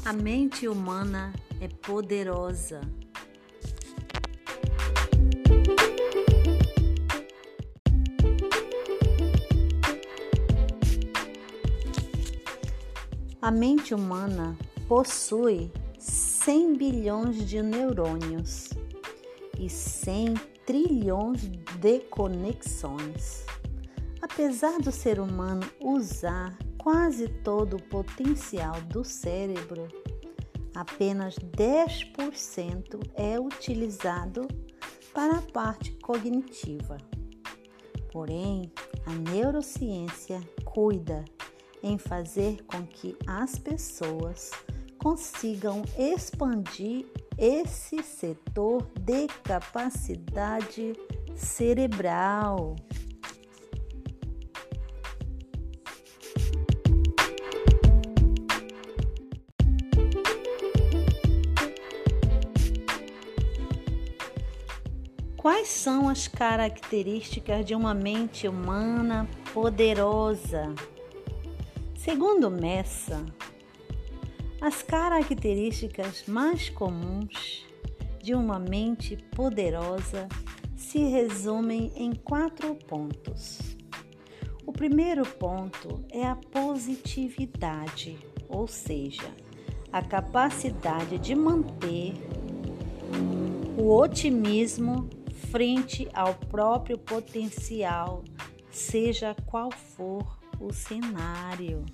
A mente humana é poderosa. A mente humana possui 100 bilhões de neurônios e 100 trilhões de conexões. Apesar do ser humano usar quase todo o potencial do cérebro, apenas 10% é utilizado para a parte cognitiva. Porém, a neurociência cuida em fazer com que as pessoas consigam expandir esse setor de capacidade cerebral. Quais são as características de uma mente humana poderosa? Segundo Messa, as características mais comuns de uma mente poderosa se resumem em 4 pontos. O primeiro ponto é a positividade, ou seja, a capacidade de manter o otimismo frente ao próprio potencial, seja qual for o cenário.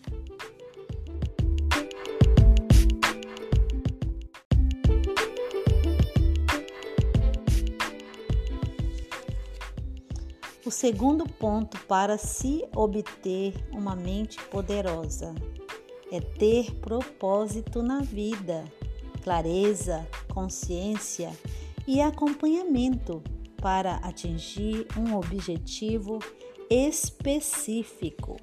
O segundo ponto para se obter uma mente poderosa é ter propósito na vida, clareza, consciência e acompanhamento para atingir um objetivo específico.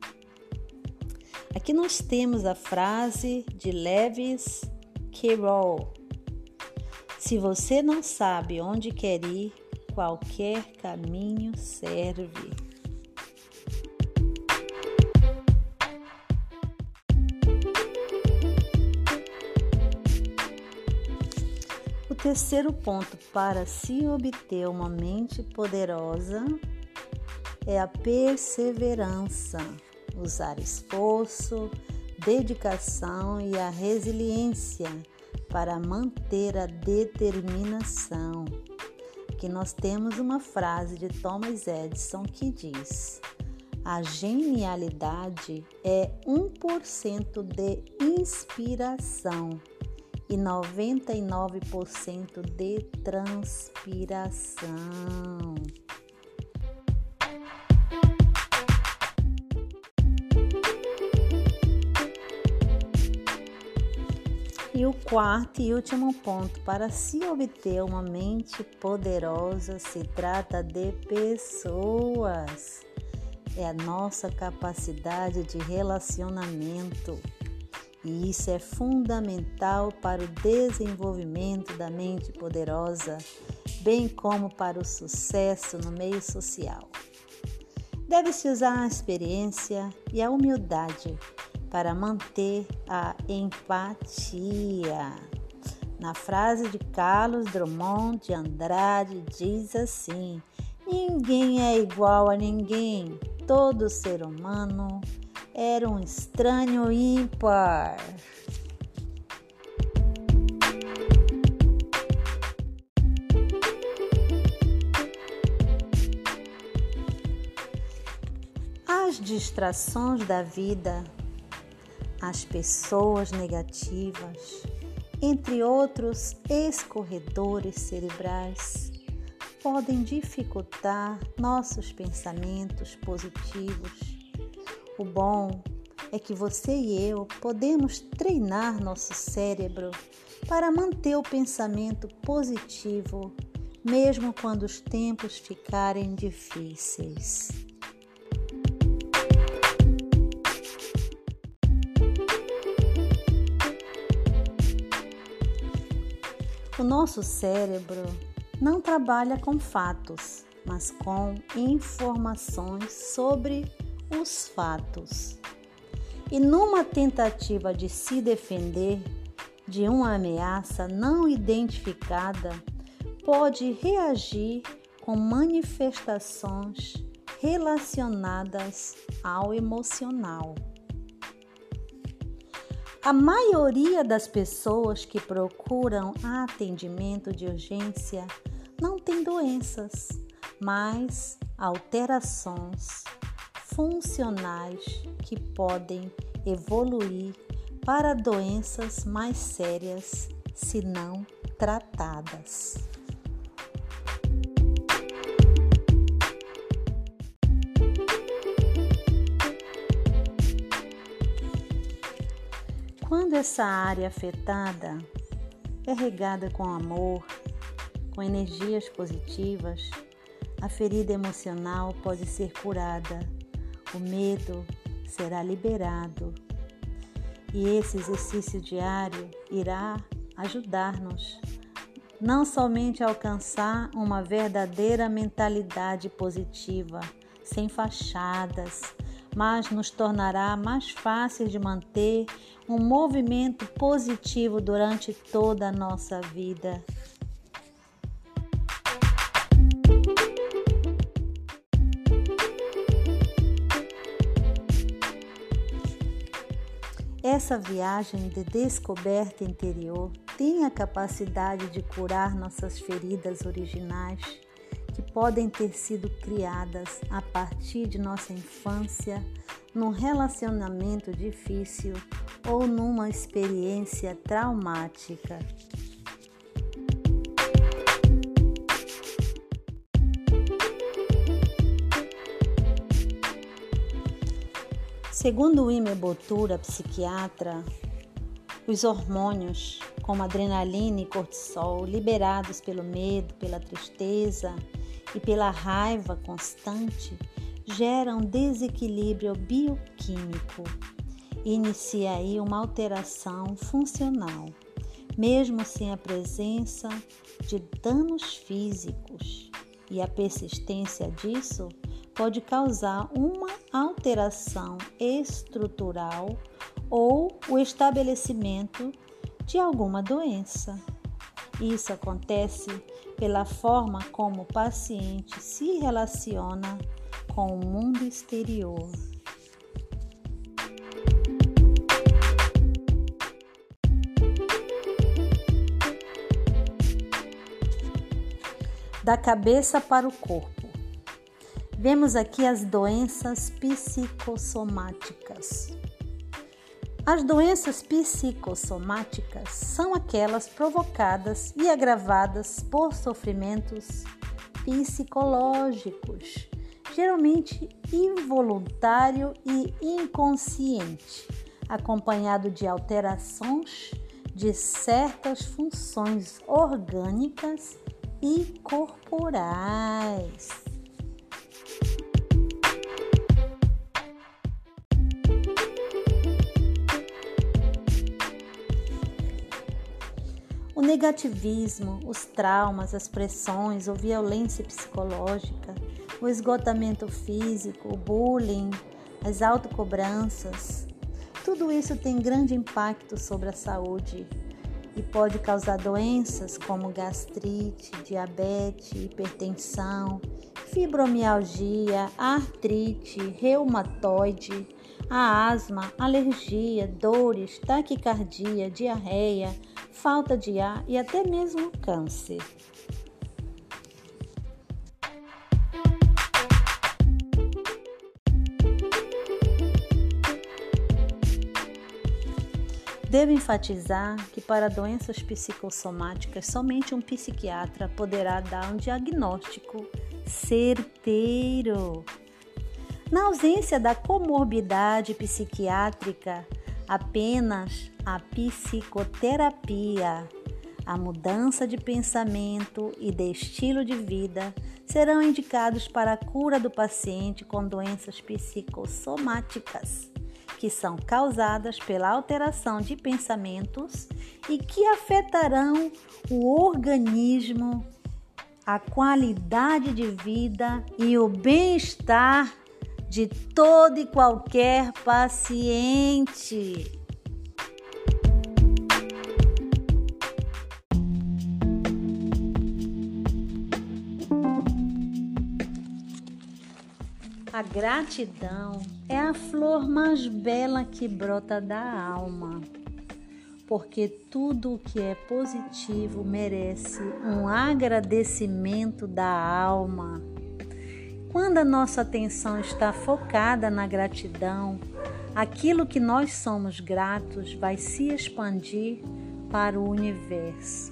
Aqui nós temos a frase de Lewis Carroll: se você não sabe onde quer ir, qualquer caminho serve. O terceiro ponto para se obter uma mente poderosa é a perseverança, usar esforço, dedicação e a resiliência para manter a determinação. Aqui nós temos uma frase de Thomas Edison que diz: a genialidade é 1% de inspiração e 99% de transpiração. E o quarto e último ponto para se obter uma mente poderosa se trata de pessoas. É a nossa capacidade de relacionamento. E isso é fundamental para o desenvolvimento da mente poderosa, bem como para o sucesso no meio social. Deve-se usar a experiência e a humildade para manter a empatia. Na frase de Carlos Drummond de Andrade diz assim: ninguém é igual a ninguém, todo ser humano era um estranho ímpar. As distrações da vida, as pessoas negativas, entre outros escorredores cerebrais, podem dificultar nossos pensamentos positivos. O bom é que você e eu podemos treinar nosso cérebro para manter o pensamento positivo, mesmo quando os tempos ficarem difíceis. O nosso cérebro não trabalha com fatos, mas com informações sobre os fatos. E numa tentativa de se defender, de uma ameaça não identificada pode reagir com manifestações relacionadas ao emocional. A maioria das pessoas que procuram atendimento de urgência não tem doenças, mas alterações funcionais que podem evoluir para doenças mais sérias se não tratadas. Quando essa área afetada é regada com amor, com energias positivas, a ferida emocional pode ser curada, o medo será liberado. E esse exercício diário irá ajudar-nos não somente a alcançar uma verdadeira mentalidade positiva, sem fachadas, mas nos tornará mais fácil de manter um movimento positivo durante toda a nossa vida. Essa viagem de descoberta interior tem a capacidade de curar nossas feridas originais, que podem ter sido criadas a partir de nossa infância, num relacionamento difícil ou numa experiência traumática. Segundo Wilmer Botura, psiquiatra, os hormônios, como adrenalina e cortisol, liberados pelo medo, pela tristeza e pela raiva constante, geram desequilíbrio bioquímico e inicia aí uma alteração funcional, mesmo sem a presença de danos físicos. E a persistência disso pode causar uma alteração estrutural ou o estabelecimento de alguma doença. Isso acontece pela forma como o paciente se relaciona com o mundo exterior. Da cabeça para o corpo. Vemos aqui as doenças psicossomáticas. As doenças psicossomáticas são aquelas provocadas e agravadas por sofrimentos psicológicos, geralmente involuntário e inconsciente, acompanhado de alterações de certas funções orgânicas e corporais. O negativismo, os traumas, as pressões ou violência psicológica, o esgotamento físico, o bullying, as autocobranças, tudo isso tem grande impacto sobre a saúde e pode causar doenças como gastrite, diabetes, hipertensão, fibromialgia, artrite, reumatoide, a asma, alergia, dores, taquicardia, diarreia, falta de ar e até mesmo câncer. Devo enfatizar que para doenças psicossomáticas, somente um psiquiatra poderá dar um diagnóstico certeiro. Na ausência da comorbidade psiquiátrica, apenas a psicoterapia, a mudança de pensamento e de estilo de vida serão indicados para a cura do paciente com doenças psicossomáticas, que são causadas pela alteração de pensamentos e que afetarão o organismo, a qualidade de vida e o bem-estar de todo e qualquer paciente. A gratidão é a flor mais bela que brota da alma, porque tudo o que é positivo merece um agradecimento da alma. Quando a nossa atenção está focada na gratidão, aquilo que nós somos gratos vai se expandir para o universo.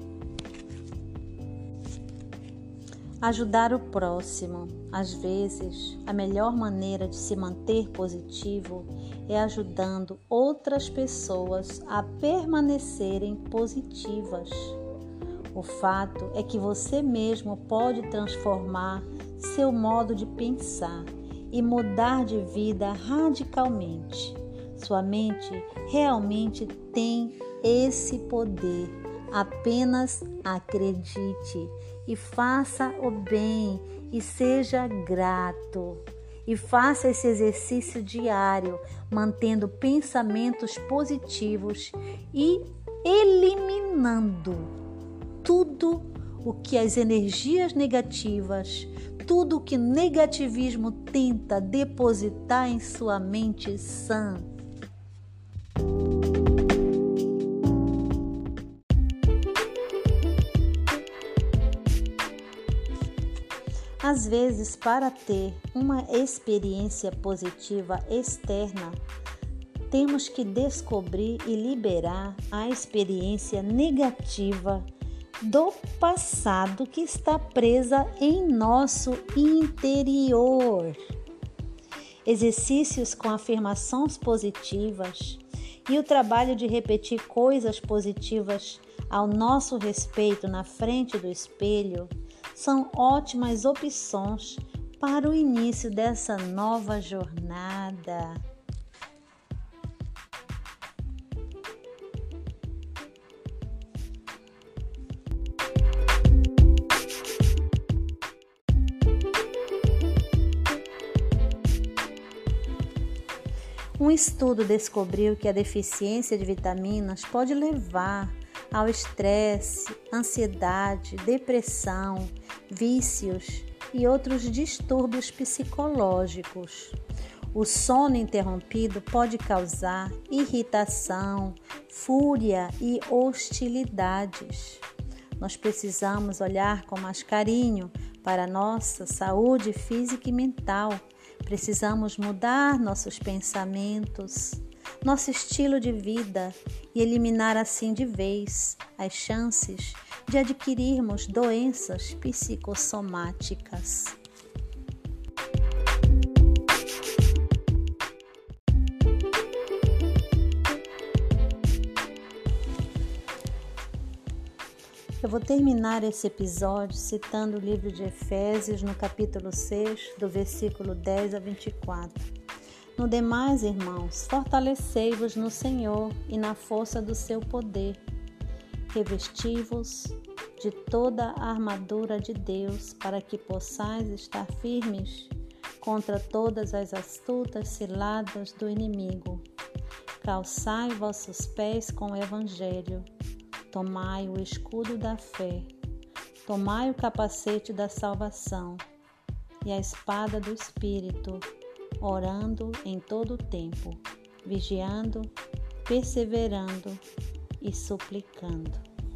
Ajudar o próximo. Às vezes, a melhor maneira de se manter positivo é ajudando outras pessoas a permanecerem positivas. O fato é que você mesmo pode transformar seu modo de pensar e mudar de vida radicalmente. Sua mente realmente tem esse poder. Apenas acredite e faça o bem e seja grato. E faça esse exercício diário, mantendo pensamentos positivos e eliminando tudo o que as energias negativas, tudo o que o negativismo tenta depositar em sua mente sã. Às vezes, para ter uma experiência positiva externa, temos que descobrir e liberar a experiência negativa do passado que está presa em nosso interior. Exercícios com afirmações positivas e o trabalho de repetir coisas positivas ao nosso respeito na frente do espelho são ótimas opções para o início dessa nova jornada. Um estudo descobriu que a deficiência de vitaminas pode levar ao estresse, ansiedade, depressão, vícios e outros distúrbios psicológicos. O sono interrompido pode causar irritação, fúria e hostilidades. Nós precisamos olhar com mais carinho para a nossa saúde física e mental. Precisamos mudar nossos pensamentos, nosso estilo de vida e eliminar assim de vez as chances de adquirirmos doenças psicossomáticas. Eu vou terminar esse episódio citando o livro de Efésios, no capítulo 6, do versículo 10 a 24. No demais, irmãos, fortalecei-vos no Senhor e na força do seu poder. Revesti-vos de toda a armadura de Deus, para que possais estar firmes contra todas as astutas ciladas do inimigo. Calçai vossos pés com o Evangelho. Tomai o escudo da fé. Tomai o capacete da salvação e a espada do Espírito, orando em todo o tempo, vigiando, perseverando e suplicando.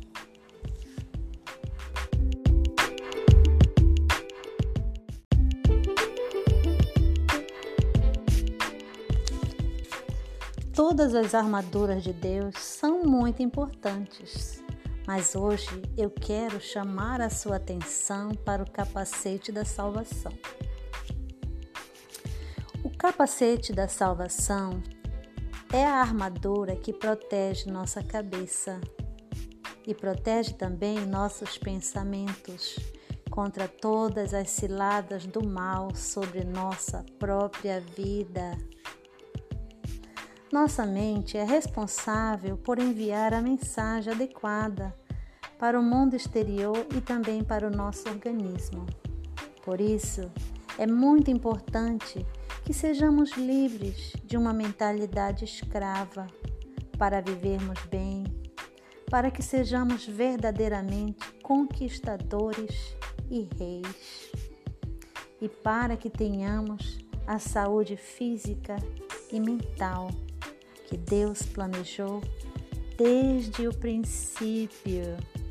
Todas as armaduras de Deus são muito importantes, mas hoje eu quero chamar a sua atenção para o capacete da salvação. O capacete da salvação é a armadura que protege nossa cabeça e protege também nossos pensamentos contra todas as ciladas do mal sobre nossa própria vida. Nossa mente é responsável por enviar a mensagem adequada para o mundo exterior e também para o nosso organismo. Por isso, é muito importante que sejamos livres de uma mentalidade escrava para vivermos bem, para que sejamos verdadeiramente conquistadores e reis. e para que tenhamos a saúde física e mental que Deus planejou desde o princípio.